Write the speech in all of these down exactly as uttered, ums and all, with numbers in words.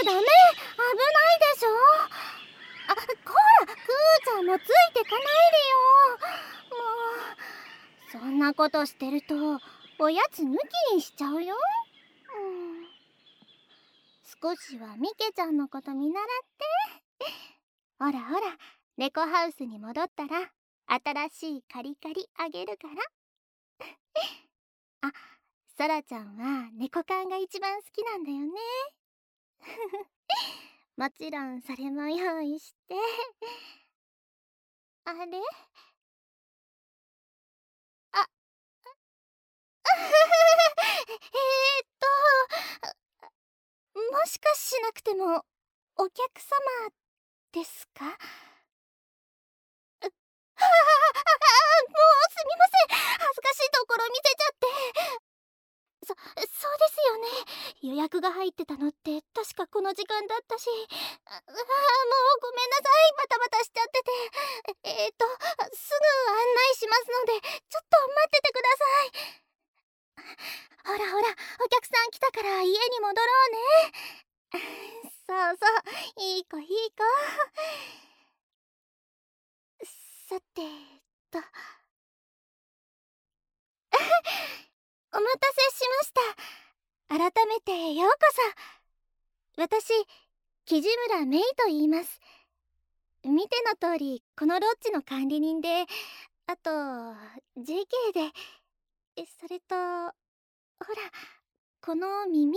ダメ、危ないでしょ。あ、こら、クーちゃんもついてかないでよ。もうそんなことしてるとおやつ抜きにしちゃうよ。うん、少しはミケちゃんのこと見習って。ほらほら、猫ハウスに戻ったら新しいカリカリあげるから。あ、ソラちゃんは猫缶が一番好きなんだよね。もちろんそれも用意して。あれ、あえーっともしかしなくてもお客様ですか？ああ、もうすみません、恥ずかしいところ見せちゃって。そそうですよね、予約が入ってたのって確かこの時間だったし。ああ、もうごめんなさい、バタバタしちゃってて。ええーっとすぐ案内しますのでちょっと待っててください。ほらほら、お客さん来たから家に戻ろうね。そうそう、いい子いい子。さてとお待たせしました。改めてようこそ。私、木地村メイと言います。見ての通りこのロッジの管理人で、あと ジェーケー で、えそれとほらこの耳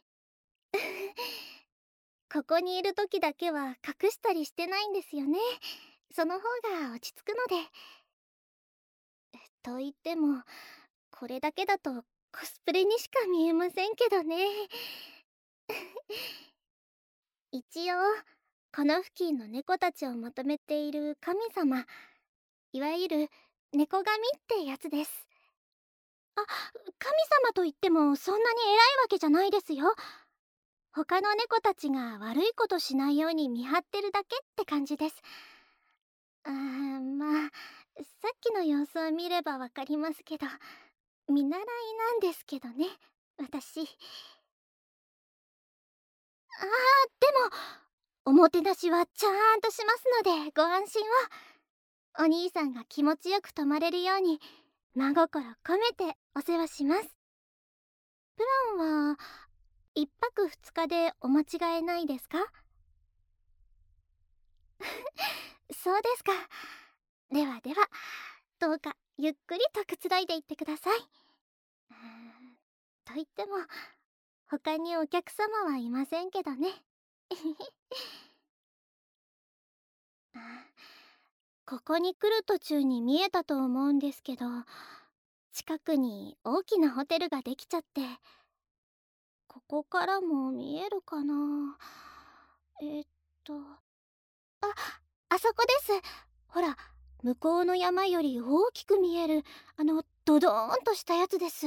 ここにいる時だけは隠したりしてないんですよね。その方が落ち着くので。と言ってもこれだけだとコスプレにしか見えませんけどね。一応この付近の猫たちをまとめている神様、いわゆる猫神ってやつです。あ、神様といってもそんなに偉いわけじゃないですよ。他の猫たちが悪いことしないように見張ってるだけって感じです。あー、まあさっきの様子を見ればわかりますけど、見習いなんですけどね、私。あー、でもおもてなしはちゃんとしますのでご安心を。お兄さんが気持ちよく泊まれるように真心込めてお世話します。プランはいっぱくふつかでお間違えないですか？そうですか。ではでは、どうかゆっくりとくつろいでいってください。うーんと言っても他にお客様はいませんけどね。ここに来る途中に見えたと思うんですけど、近くに大きなホテルができちゃって。ここからも見えるかな。えーっとあ、あそこです。ほら、向こうの山より大きく見えるあのドドーンとしたやつです。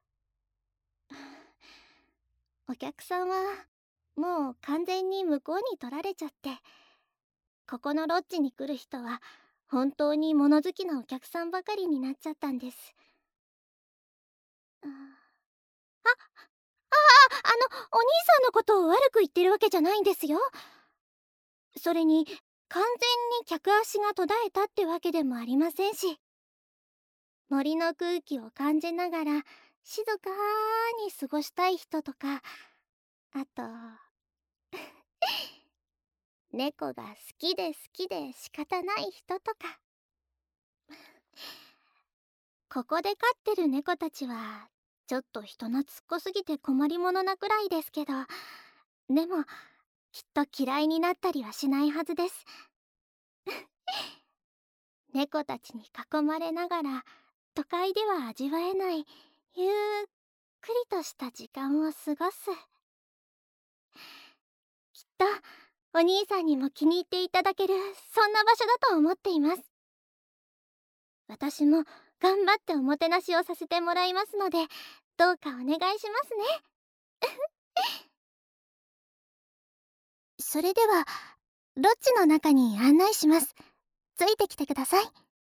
お客さんはもう完全に向こうに取られちゃって、ここのロッジに来る人は本当に物好きなお客さんばかりになっちゃったんです。ああ、あのお兄さんのことを悪く言ってるわけじゃないんですよ。それに完全に客足が途絶えたってわけでもありませんし、森の空気を感じながら静かに過ごしたい人とか、あと猫が好きで好きで仕方ない人とか。ここで飼ってる猫たちはちょっと人懐っこすぎて困りものなくらいですけど、でもきっと嫌いになったりはしないはずです。猫たちに囲まれながら都会では味わえないゆっくりとした時間を過ごす。きっとお兄さんにも気に入っていただける、そんな場所だと思っています。私も頑張っておもてなしをさせてもらいますので、どうかお願いしますね。それではロッジの中に案内します。ついてきてください。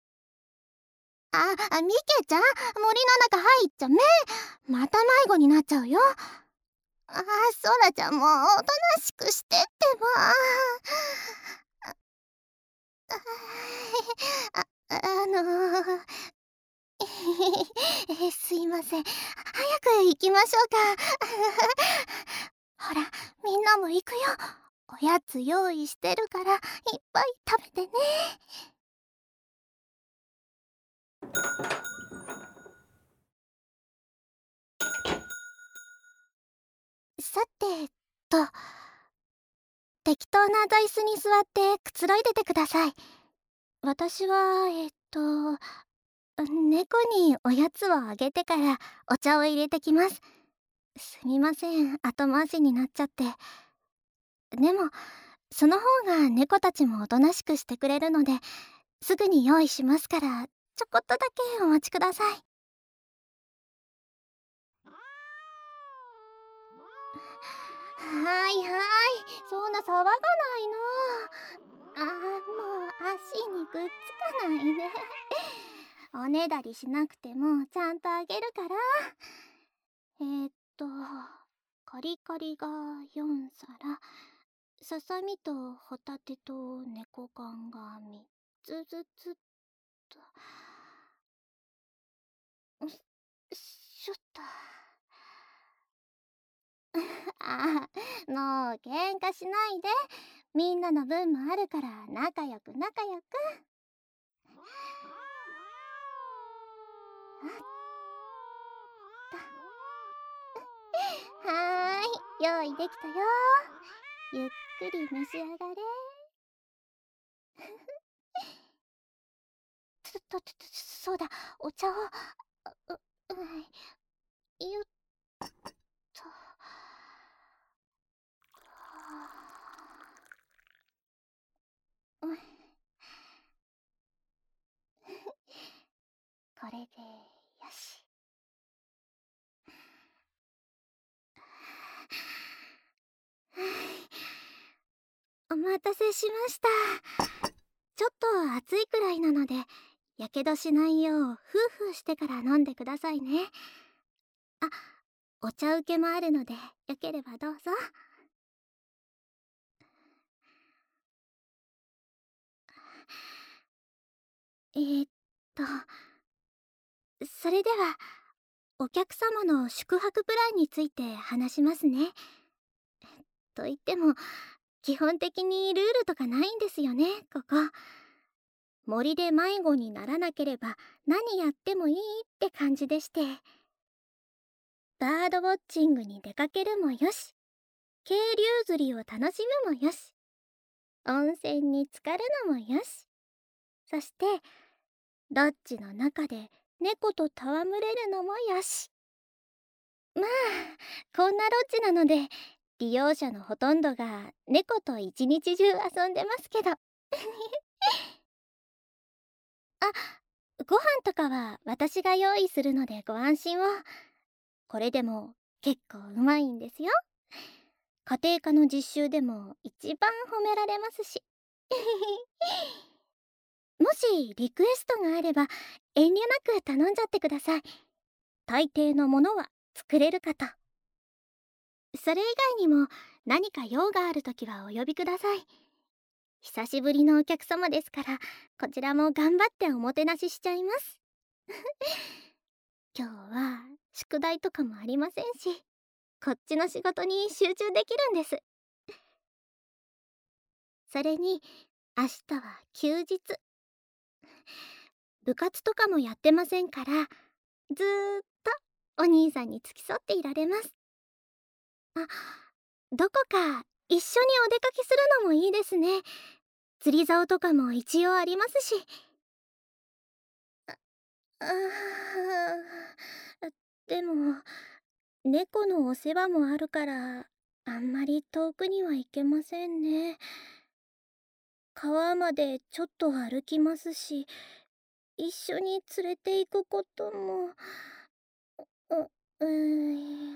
あ、ミケちゃん、森の中入っちゃめ。また迷子になっちゃうよ。 ああ、ソラちゃんもおとなしくしてってば。あ、あのー、すいません。早く行きましょうか。ほら、みんなも行くよ。おやつ用意してるからいっぱい食べてね。さてと、適当な座椅子に座ってくつろいでてください。私はえっと猫におやつをあげてからお茶を入れてきます。すみません、後回しになっちゃって。でもその方が猫たちもおとなしくしてくれるので、すぐに用意しますから、ちょこっとだけお待ちください。はいはい、そんな騒がないの。あー、もう足にくっつかないで。おねだりしなくてもちゃんとあげるから。えー、っとカリカリがよんさら、ささみとホタテと猫缶がみっつずつと。しょっと。ああ、もう喧嘩しないで。みんなの分もあるから仲良く仲良く。はーい、用意できたよ。ゆっくり召し上がれ。とととそうだ、お茶を。う、うよっと。うん、これでよし。お待たせしました。ちょっと暑いくらいなので、やけどしないようフーフーしてから飲んでくださいね。あ、お茶受けもあるので、よければどうぞ。えー、っとそれではお客様の宿泊プランについて話しますね。と言っても基本的にルールとかないんですよね、ここ。森で迷子にならなければ何やってもいいって感じでして、バードウォッチングに出かけるもよし、渓流釣りを楽しむもよし、温泉に浸かるのもよし、そしてロッジの中で猫と戯れるのもよし。まあこんなロッジなので利用者のほとんどが猫と一日中遊んでますけど。あ、ご飯とかは私が用意するのでご安心を。これでも結構うまいんですよ。家庭科の実習でも一番褒められますし。もしリクエストがあれば遠慮なく頼んじゃってください。大抵のものは作れるかと。それ以外にも何か用があるときはお呼びください。久しぶりのお客様ですから、こちらも頑張っておもてなししちゃいます。今日は宿題とかもありませんし、こっちの仕事に集中できるんです。それに明日は休日。部活とかもやってませんから、ずーっとお兄さんに付き添っていられます。あ、どこか一緒にお出かけするのもいいですね。釣り竿とかも一応ありますし。ああ、でも猫のお世話もあるからあんまり遠くには行けませんね。川までちょっと歩きますし、一緒に連れて行くことも。う、うーん。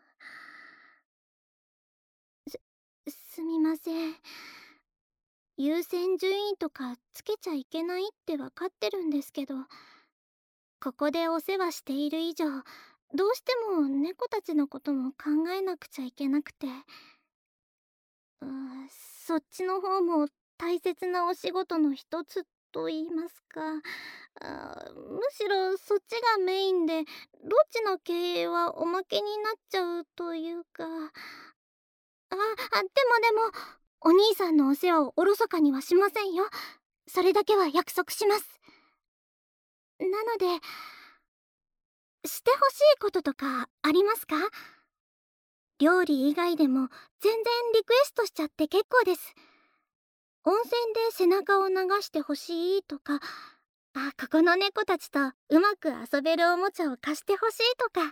す、すみません。優先順位とかつけちゃいけないってわかってるんですけど、ここでお世話している以上どうしても猫たちのことも考えなくちゃいけなくて、うーそっちの方も大切なお仕事の一つと言いますか、あむしろそっちがメインでロッジの経営はおまけになっちゃうというか。ああ、でもでもお兄さんのお世話をおろそかにはしませんよ。それだけは約束します。なのでしてほしいこととかありますか？料理以外でも全然リクエストしちゃって結構です。温泉で背中を流してほしいとか、あ、ここの猫たちとうまく遊べるおもちゃを貸してほしいとか、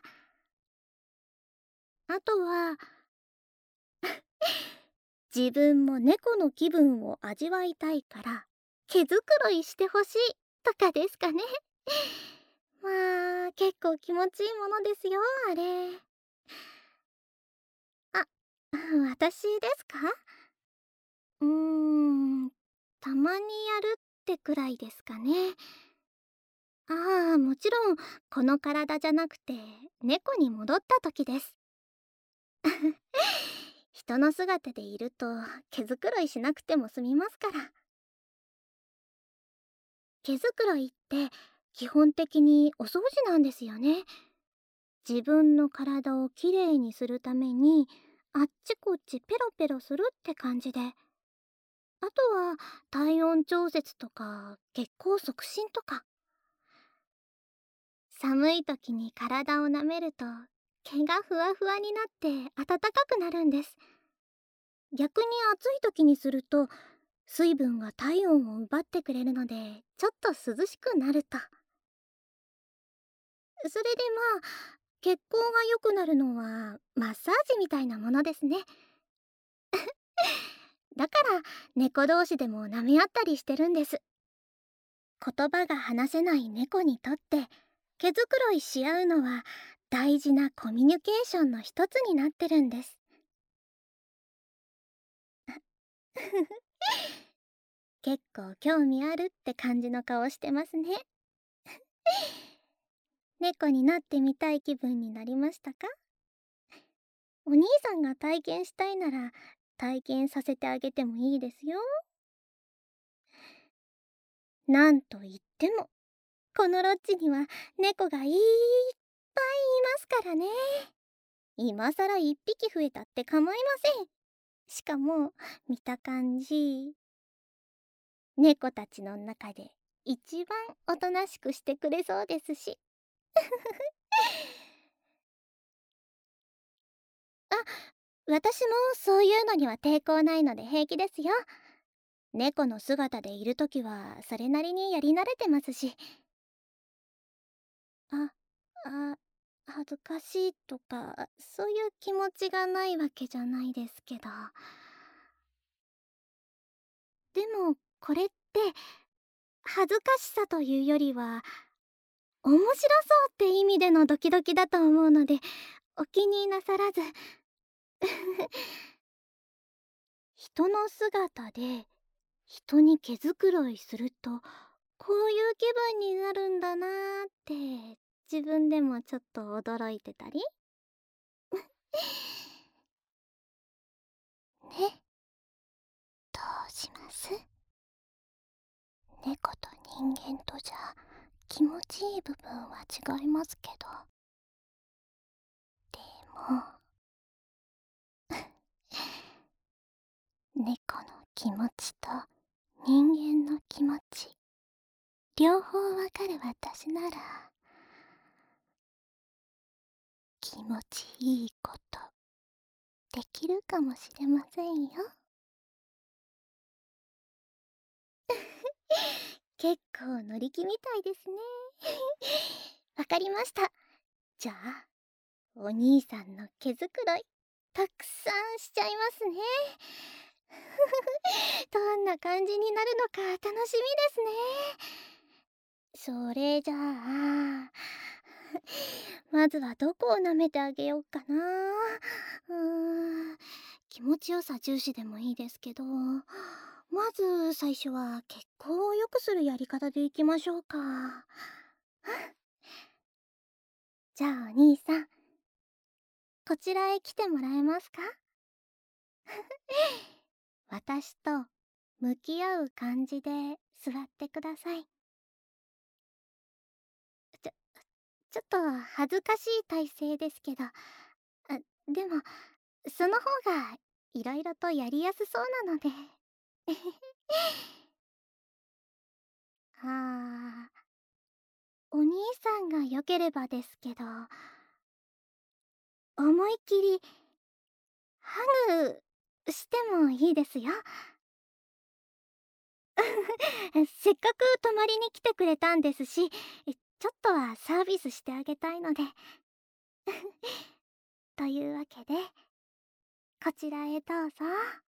あとは自分も猫の気分を味わいたいから毛づくろいしてほしいとかですかね。まあ結構気持ちいいものですよ、あれ。あ、私ですか？うーん、たまにやるってくらいですかね。ああ、もちろんこの体じゃなくて猫に戻った時です。人の姿でいると毛づくろいしなくても済みますから。毛づくろいって基本的にお掃除なんですよね。自分の体をきれいにするためにあっちこっちペロペロするって感じで、あとは体温調節とか血行促進とか。寒い時に体を舐めると毛がふわふわになって暖かくなるんです。逆に暑い時にすると水分が体温を奪ってくれるのでちょっと涼しくなると。それでまあ血行が良くなるのはマッサージみたいなものですね。だから猫同士でも舐め合ったりしてるんです。言葉が話せない猫にとって毛づくろいし合うのは大事なコミュニケーションの一つになってるんです。結構興味あるって感じの顔してますね。猫になってみたい気分になりましたか？お兄さんが体験したいなら体験させてあげてもいいですよ。なんと言ってもこのロッジには猫がいっぱいいますからね。今さら一匹増えたって構いません。しかも見た感じ猫たちの中で一番おとなしくしてくれそうですし。あ、私もそういうのには抵抗ないので平気ですよ。猫の姿でいるときはそれなりにやり慣れてますし。あ、あ、恥ずかしいとかそういう気持ちがないわけじゃないですけど。でもこれって恥ずかしさというよりは面白そうって意味でのドキドキだと思うのでお気になさらず。人の姿で人に毛づくろいするとこういう気分になるんだなーって自分でもちょっと驚いてたり。ね、どうします？猫と人間とじゃ気持ちいい部分は違いますけど、でも猫の気持ちと人間の気持ち両方わかる私なら気持ちいいことできるかもしれませんよ。結構乗り気みたいですね。わかりました。じゃあお兄さんの毛づくろいたくさんしちゃいますね。どんな感じになるのか楽しみですね。それじゃあまずはどこを舐めてあげようかな。うーん、気持ちよさ重視でもいいですけど、まず最初は血行を良くするやり方でいきましょうか。 じゃあお兄さん、こちらへ来てもらえますか？私と向き合う感じで座ってください。ちょ、ちょっと恥ずかしい体勢ですけど、あ、でも、その方がいろいろとやりやすそうなので。ああ、お兄さんが良ければですけど、思いっきりハグしてもいいですよ。せっかく泊まりに来てくれたんですし、ちょっとはサービスしてあげたいので。というわけで、こちらへどうぞ。